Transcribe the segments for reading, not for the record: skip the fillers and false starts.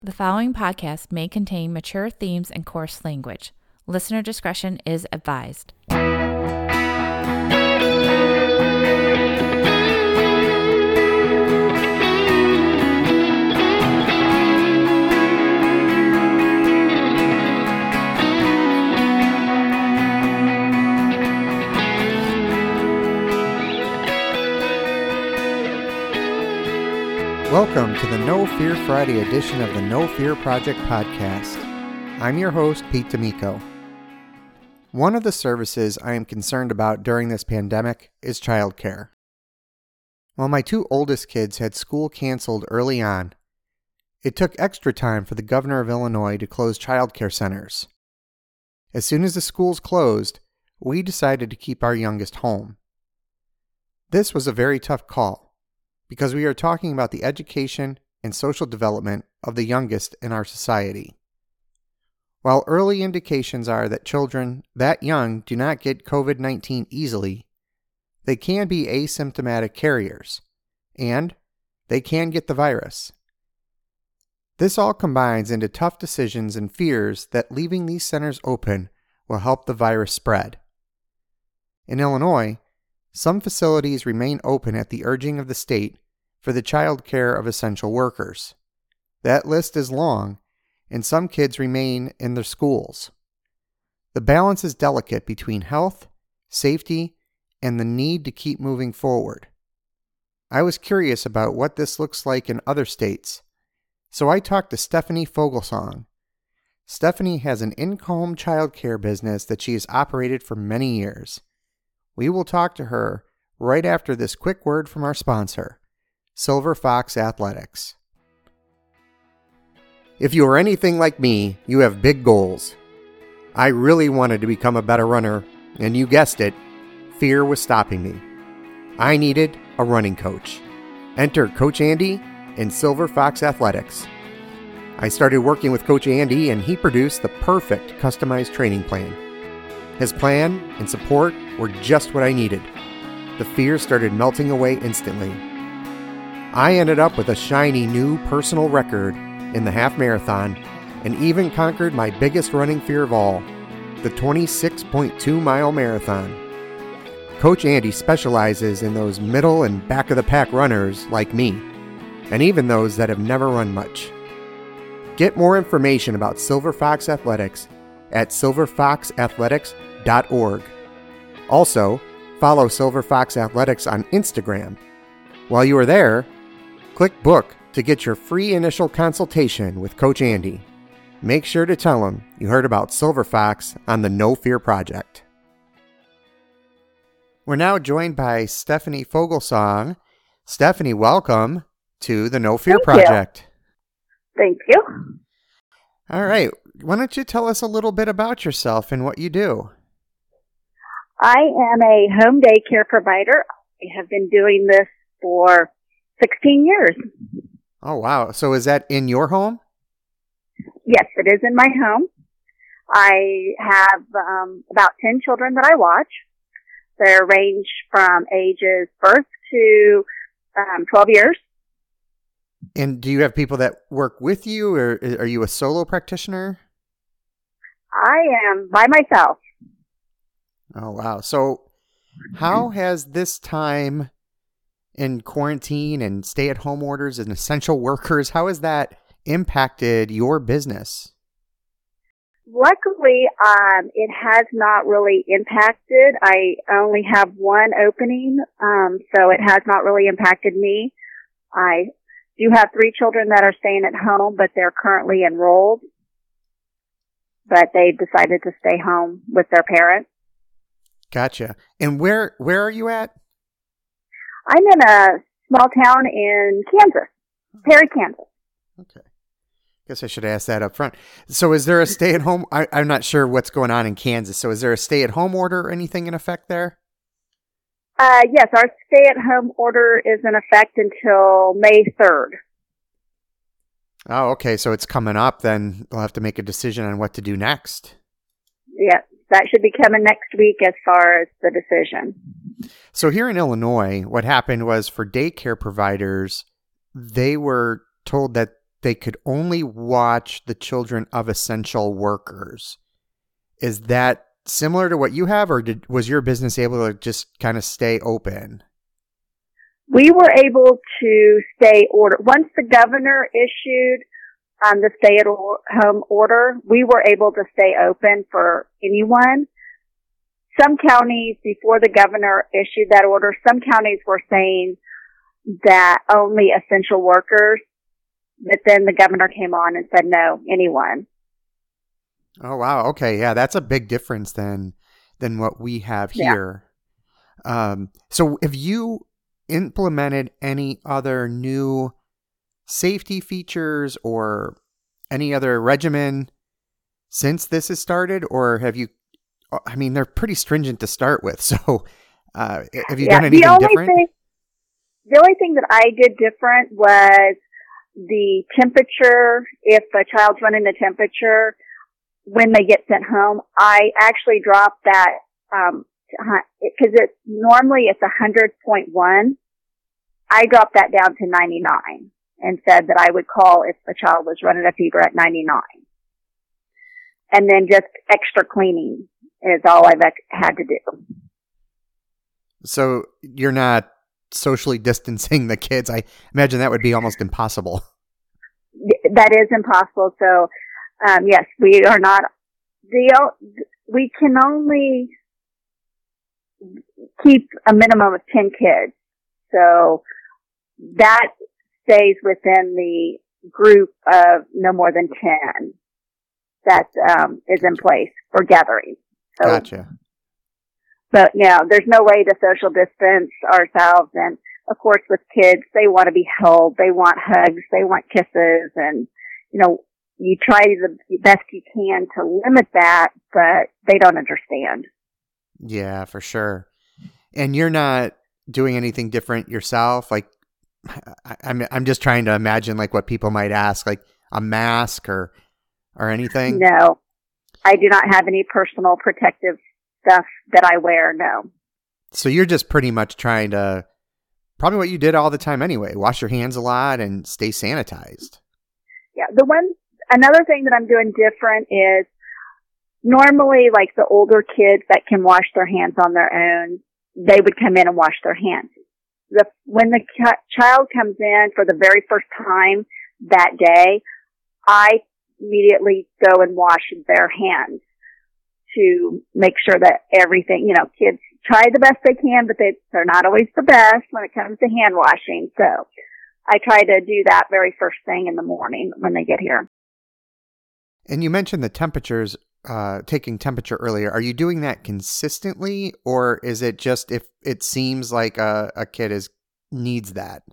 The following podcast may contain mature themes and coarse language. Listener discretion is advised. Welcome to the No Fear Friday edition of the No Fear Project podcast. I'm your host, Pete D'Amico. One of the services I am concerned about during this pandemic is childcare. While my two oldest kids had school canceled early on, it took extra time for the governor of Illinois to close childcare centers. As soon as the schools closed, we decided to keep our youngest home. This was a very tough call, because we are talking about the education and social development of the youngest in our society. While early indications are that children that young do not get COVID-19 easily, they can be asymptomatic carriers, and they can get the virus. This all combines into tough decisions and fears that leaving these centers open will help the virus spread. In Illinois, some facilities remain open at the urging of the state for the child care of essential workers. That list is long, and some kids remain in their schools. The balance is delicate between health, safety, and the need to keep moving forward. I was curious about what this looks like in other states, so I talked to Stephanie Fogelsong. Stephanie has an in-home child care business that she has operated for many years. We will talk to her right after this quick word from our sponsor, Silver Fox Athletics. If you are anything like me, you have big goals. I really wanted to become a better runner, and you guessed it, fear was stopping me. I needed a running coach. Enter Coach Andy in Silver Fox Athletics. I started working with Coach Andy, and he produced the perfect customized training plan. His plan and support were just what I needed. The fear started melting away instantly. I ended up with a shiny new personal record in the half marathon and even conquered my biggest running fear of all, the 26.2 mile marathon. Coach Andy specializes in those middle and back of the pack runners like me, and even those that have never run much. Get more information about Silver Fox Athletics at silverfoxathletics.org. Also, follow Silver Fox Athletics on Instagram. While you are there, click book to get your free initial consultation with Coach Andy. Make sure to tell him you heard about Silver Fox on the No Fear Project. We're now joined by Stephanie Fogelsong. Stephanie, welcome to the No Fear Project. Thank you. All right. Why don't you tell us a little bit about yourself and what you do? I am a home daycare provider. I have been doing this for 16 years. Oh, wow. So is that in your home? Yes, it is in my home. I have about 10 children that I watch. They range from ages birth to 12 years. And do you have people that work with you, or are you a solo practitioner? I am by myself. Oh, wow. So how has this time in quarantine and stay-at-home orders and essential workers, how has that impacted your business? Luckily, it has not really impacted. I only have one opening, so it has not really impacted me. I do have 3 children that are staying at home, but they're currently enrolled. But they've decided to stay home with their parents. Gotcha. And where are you at? I'm in a small town in Kansas, Perry, Kansas. Okay. Guess I should ask that up front. So is there a stay-at-home? I'm not sure what's going on in Kansas. So is there a stay-at-home order or anything in effect there? Yes, our stay-at-home order is in effect until May 3rd. Oh, okay. So it's coming up. Then we'll have to make a decision on what to do next. Yes, that should be coming next week as far as the decision. So here in Illinois, what happened was for daycare providers, they were told that they could only watch the children of essential workers. Is that similar to what you have, or was your business able to just kind of stay open? We were able to stay order. Once the governor issued the stay-at-home order, we were able to stay open for anyone. Some counties, before the governor issued that order, some counties were saying that only essential workers, but then the governor came on and said, no, anyone. Oh, wow. Okay. Yeah, that's a big difference than what we have here. Yeah. So have you implemented any other new safety features or any other regimen since this has started, or have you, I mean, they're pretty stringent to start with. So have you done anything different? The only thing that I did different was the temperature. If a child's running the temperature when they get sent home, I actually dropped that, because normally it's 100.1. I dropped that down to 99 and said that I would call if a child was running a fever at 99. And then just extra cleaning is all I've had to do. So you're not socially distancing the kids. I imagine that would be almost impossible. That is impossible. So, yes, we are not, we can only keep a minimum of 10 kids. So that stays within the group of no more than 10 that is in place for gatherings. So, gotcha. But there's no way to social distance ourselves. And of course with kids, they want to be held, they want hugs, they want kisses, and you try the best you can to limit that, but they don't understand. Yeah, for sure. And you're not doing anything different yourself? Like, I'm just trying to imagine like what people might ask, like a mask or anything. No, I do not have any personal protective stuff that I wear. No. So you're just pretty much trying to, probably what you did all the time anyway, wash your hands a lot and stay sanitized. Yeah. Another thing that I'm doing different is normally like the older kids that can wash their hands on their own, they would come in and wash their hands. When the child comes in for the very first time that day, I immediately go and wash their hands to make sure that everything, kids try the best they can, but they're not always the best when it comes to hand washing. So I try to do that very first thing in the morning when they get here. And you mentioned the temperatures, taking temperature earlier. Are you doing that consistently, or is it just if it seems like a kid needs that?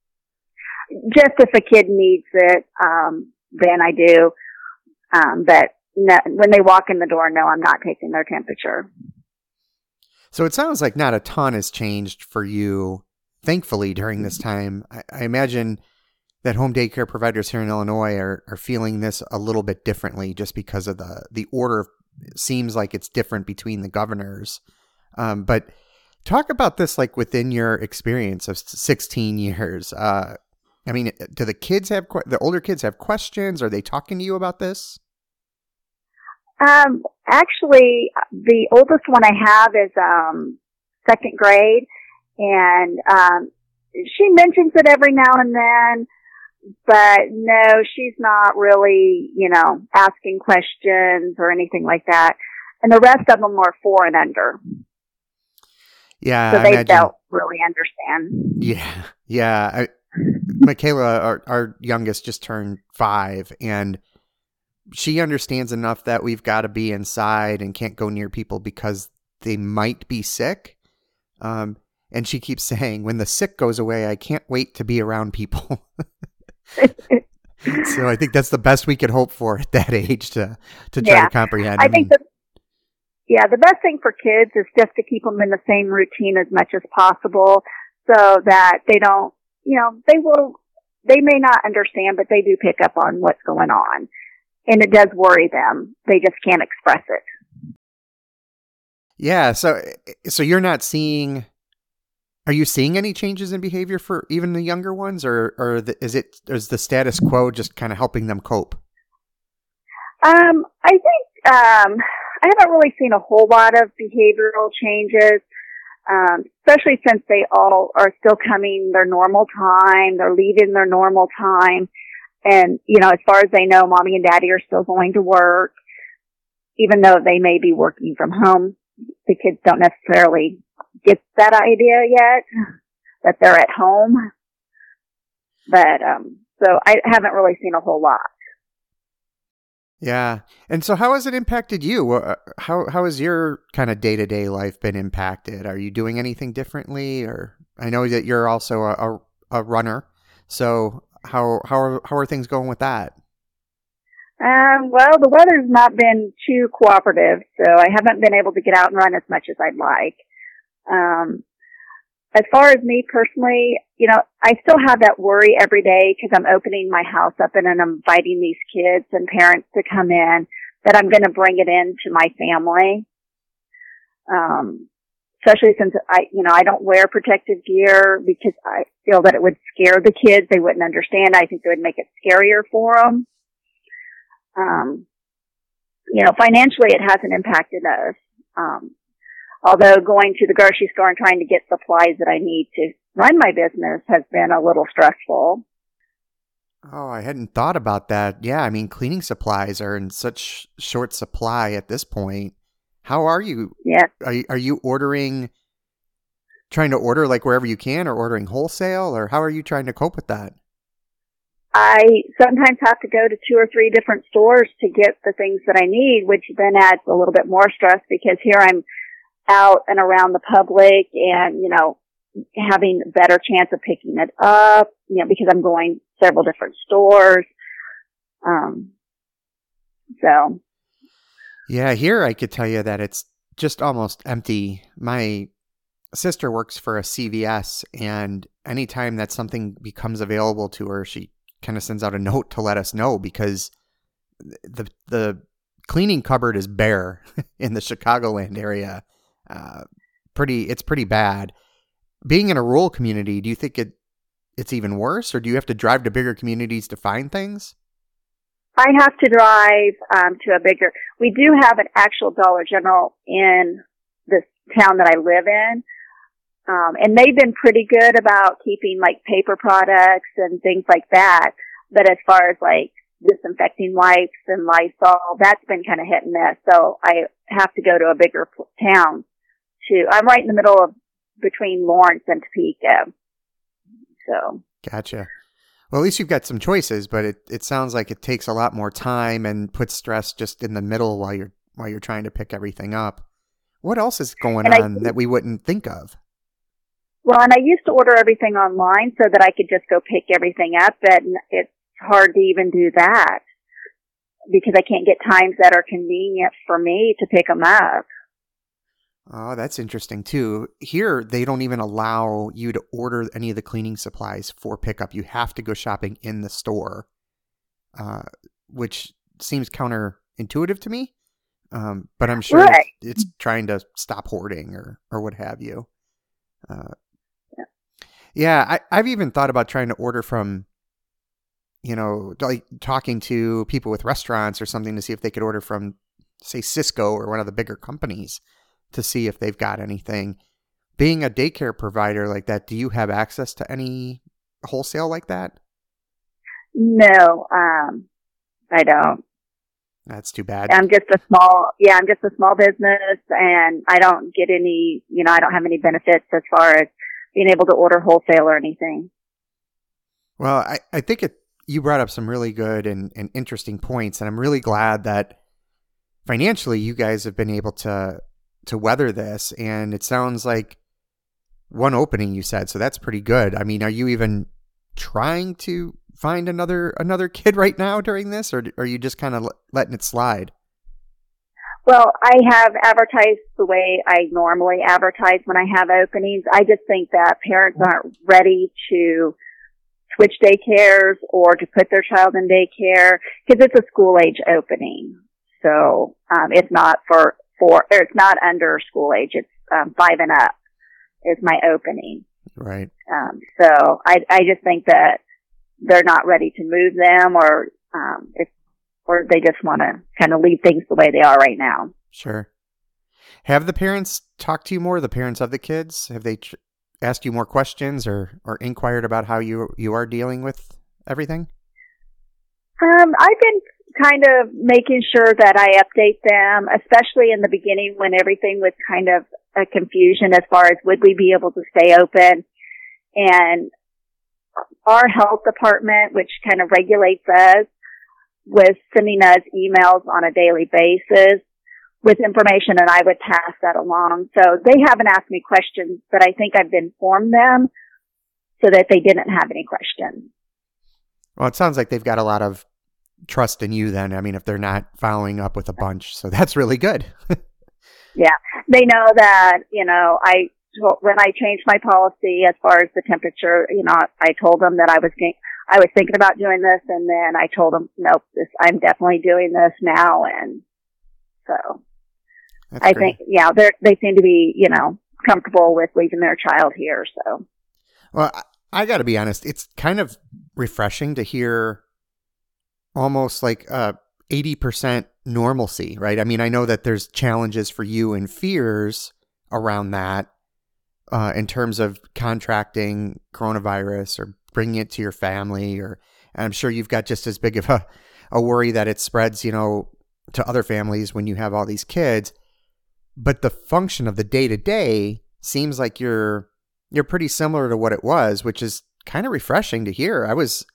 Just if a kid needs it, then I do. But no, when they walk in the door, no, I'm not taking their temperature. So it sounds like not a ton has changed for you, thankfully, during this time. I imagine that home daycare providers here in Illinois are feeling this a little bit differently just because of the order seems like it's different between the governors. But talk about this like within your experience of 16 years. I mean, do the older kids have questions? Are they talking to you about this? Actually, the oldest one I have is second grade, and she mentions it every now and then. But no, she's not really, asking questions or anything like that. And the rest of them are 4 and under. Yeah. So they don't really understand. Yeah. Yeah. Michaela, our youngest, just turned 5, and she understands enough that we've got to be inside and can't go near people because they might be sick. And she keeps saying, when the sick goes away, I can't wait to be around people. So I think that's the best we could hope for at that age to try to comprehend. I think the best thing for kids is just to keep them in the same routine as much as possible so that they don't, they may not understand, but they do pick up on what's going on. And it does worry them. They just can't express it. Yeah. So you're not seeing Are you seeing any changes in behavior for even the younger ones, or is the status quo just kind of helping them cope? I think I haven't really seen a whole lot of behavioral changes, especially since they all are still coming their normal time. They're leaving their normal time. And, as far as they know, mommy and daddy are still going to work, even though they may be working from home. The kids don't necessarily get that idea yet, that they're at home. But, so I haven't really seen a whole lot. Yeah. And so how has it impacted you? How has your kind of day-to-day life been impacted? Are you doing anything differently? Or I know that you're also a runner. So how are things going with that? Well, the weather's not been too cooperative, so I haven't been able to get out and run as much as I'd like. As far as me personally, I still have that worry every day because I'm opening my house up and I'm inviting these kids and parents to come in, that I'm going to bring it into my family. Especially since I don't wear protective gear because I feel that it would scare the kids. They wouldn't understand. I think it would make it scarier for them. Financially it hasn't impacted us. Although going to the grocery store and trying to get supplies that I need to run my business has been a little stressful. Oh, I hadn't thought about that. Yeah, I mean, cleaning supplies are in such short supply at this point. How are you? Yeah. Are you trying to order like wherever you can, or ordering wholesale, or how are you trying to cope with that? I sometimes have to go to 2 or 3 different stores to get the things that I need, which then adds a little bit more stress because here I'm out and around the public and, having a better chance of picking it up, because I'm going several different stores. So. Yeah, here I could tell you that it's just almost empty. My sister works for a CVS, and anytime that something becomes available to her, she kind of sends out a note to let us know, because the cleaning cupboard is bare in the Chicagoland area. It's pretty bad. Being in a rural community, do you think it's even worse, or do you have to drive to bigger communities to find things? I have to drive we do have an actual Dollar General in this town that I live in. And they've been pretty good about keeping like paper products and things like that. But as far as like disinfecting wipes and Lysol, that's been kind of hit and miss. So I have to go to a bigger town I'm right in the middle between Lawrence and Topeka. So. Gotcha. Well, at least you've got some choices, but it sounds like it takes a lot more time and puts stress just in the middle while you're trying to pick everything up. What else is going on that we wouldn't think of? Well, and I used to order everything online so that I could just go pick everything up, but it's hard to even do that because I can't get times that are convenient for me to pick them up. Oh, that's interesting too. Here, they don't even allow you to order any of the cleaning supplies for pickup. You have to go shopping in the store, which seems counterintuitive to me. But I'm sure it's trying to stop hoarding or what have you. Yeah, I've even thought about trying to order from, like talking to people with restaurants or something to see if they could order from, say, Cisco or one of the bigger companies to see if they've got anything. Being a daycare provider like that, do you have access to any wholesale like that? No, I don't. That's too bad. I'm just a small business, and I don't get any, I don't have any benefits as far as being able to order wholesale or anything. Well, I think you brought up some really good and interesting points, and I'm really glad that financially you guys have been able to weather this. And it sounds like one opening you said, so that's pretty good. I mean, are you even trying to find another kid right now during this, or are you just kind of letting it slide? Well, I have advertised the way I normally advertise when I have openings. I just think that parents aren't ready to switch daycares or to put their child in daycare because it's a school age opening. So, it's not it's not under school age. It's 5 and up is my opening. Right. So I just think that they're not ready to move them, or they just want to kind of leave things the way they are right now. Sure. Have the parents talked to you more, the parents of the kids? Have they asked you more questions or inquired about how you are dealing with everything? I've been kind of making sure that I update them, especially in the beginning when everything was kind of a confusion as far as would we be able to stay open. And our health department, which kind of regulates us, was sending us emails on a daily basis with information, and I would pass that along. So they haven't asked me questions, but I think I've informed them so that they didn't have any questions. Well, it sounds like they've got a lot of trust in you then. I mean, if they're not following up with a bunch, so that's really good. Yeah. They know that, when I changed my policy as far as the temperature, I told them that I was thinking about doing this, and then I told them, nope, I'm definitely doing this now. And so That's I great. think, they seem to be, comfortable with leaving their child here. So, Well, I got to be honest, it's kind of refreshing to hear almost like 80% normalcy, right? I mean, I know that there's challenges for you and fears around that in terms of contracting coronavirus or bringing it to your family, and I'm sure you've got just as big of a worry that it spreads, to other families when you have all these kids. But the function of the day-to-day seems like you're pretty similar to what it was, which is kind of refreshing to hear.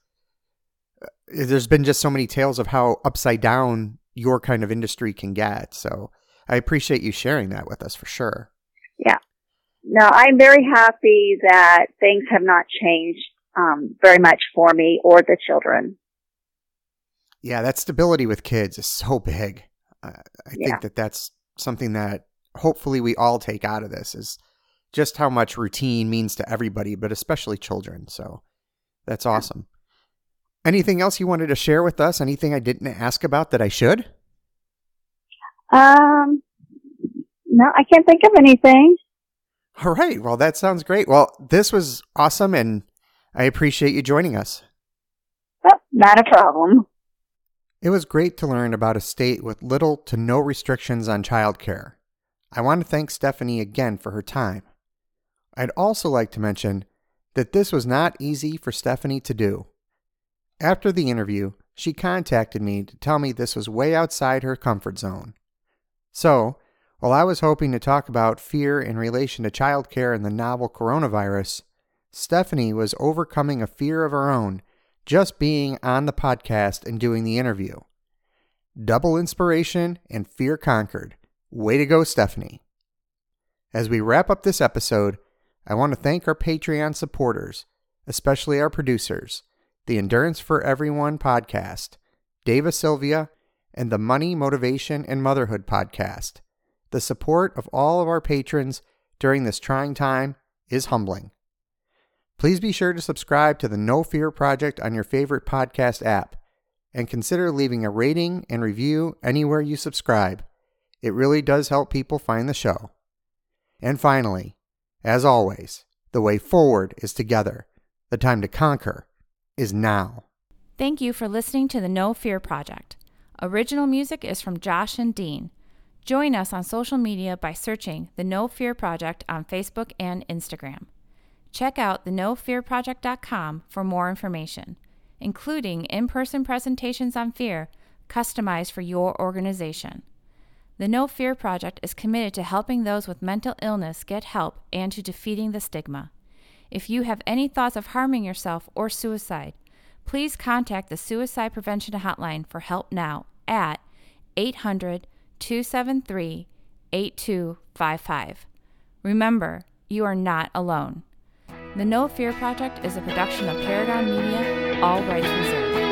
There's been just so many tales of how upside down your kind of industry can get. So I appreciate you sharing that with us for sure. Yeah. No, I'm very happy that things have not changed very much for me or the children. Yeah, that stability with kids is so big. I think that's something that hopefully we all take out of this, is just how much routine means to everybody, but especially children. So that's awesome. Anything else you wanted to share with us? Anything I didn't ask about that I should? No, I can't think of anything. All right. Well, that sounds great. Well, this was awesome, and I appreciate you joining us. Oh, not a problem. It was great to learn about a state with little to no restrictions on childcare. I want to thank Stephanie again for her time. I'd also like to mention that this was not easy for Stephanie to do. After the interview, she contacted me to tell me this was way outside her comfort zone. So, while I was hoping to talk about fear in relation to childcare and the novel coronavirus, Stephanie was overcoming a fear of her own just being on the podcast and doing the interview. Double inspiration and fear conquered. Way to go, Stephanie. As we wrap up this episode, I want to thank our Patreon supporters, especially our producers, the Endurance for Everyone podcast, Dava Sylvia, and the Money, Motivation, and Motherhood podcast. The support of all of our patrons during this trying time is humbling. Please be sure to subscribe to the No Fear Project on your favorite podcast app, and consider leaving a rating and review anywhere you subscribe. It really does help people find the show. And finally, as always, the way forward is together. The time to conquer is now. Thank you for listening to the No Fear Project. Original music is from Josh and Dean. Join us on social media by searching the No Fear Project on Facebook and Instagram. Check out thenofearproject.com for more information, including in-person presentations on fear customized for your organization. The No Fear Project is committed to helping those with mental illness get help and to defeating the stigma. If you have any thoughts of harming yourself or suicide, please contact the Suicide Prevention Hotline for help now at 800-273-8255. Remember, you are not alone. The No Fear Project is a production of Paragon Media, all rights reserved.